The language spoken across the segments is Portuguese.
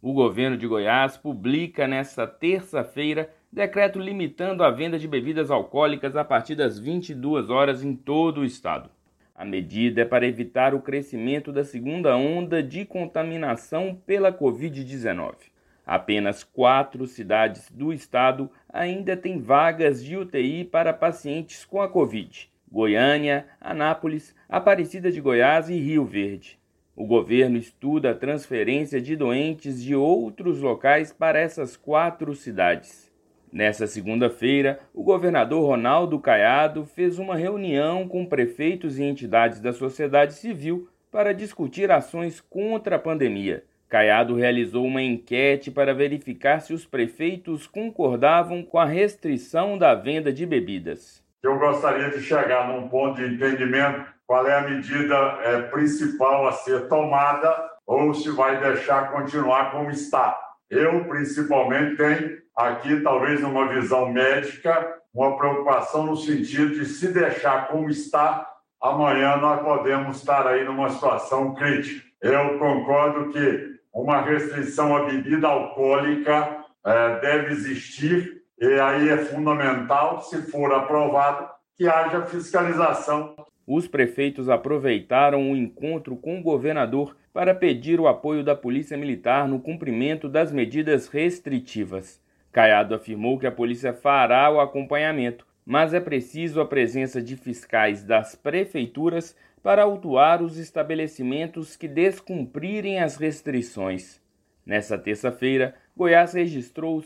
O governo de Goiás publica nesta terça-feira decreto limitando a venda de bebidas alcoólicas a partir das 22 horas em todo o estado. A medida é para evitar o crescimento da segunda onda de contaminação pela Covid-19. Apenas 4 cidades do estado ainda têm vagas de UTI para pacientes com a Covid: Goiânia, Anápolis, Aparecida de Goiás e Rio Verde. O governo estuda a transferência de doentes de outros locais para essas 4 cidades. Nessa segunda-feira, o governador Ronaldo Caiado fez uma reunião com prefeitos e entidades da sociedade civil para discutir ações contra a pandemia. Caiado realizou uma enquete para verificar se os prefeitos concordavam com a restrição da venda de bebidas. Eu gostaria de chegar num ponto de entendimento qual é a medida principal a ser tomada ou se vai deixar continuar como está. Eu, principalmente, tenho aqui, talvez numa visão médica, uma preocupação no sentido de se deixar como está, amanhã nós podemos estar aí numa situação crítica. Eu concordo que uma restrição à bebida alcoólica deve existir e aí é fundamental, se for aprovado, que haja fiscalização. Os prefeitos aproveitaram o encontro com o governador para pedir o apoio da Polícia Militar no cumprimento das medidas restritivas. Caiado afirmou que a polícia fará o acompanhamento, mas é preciso a presença de fiscais das prefeituras para autuar os estabelecimentos que descumprirem as restrições. Nessa terça-feira, Goiás registrou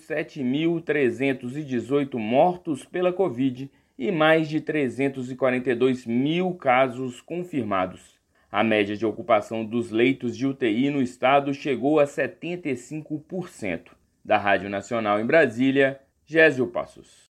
7.318 mortos pela Covid e mais de 342 mil casos confirmados. A média de ocupação dos leitos de UTI no estado chegou a 75%. Da Rádio Nacional em Brasília, Gésio Passos.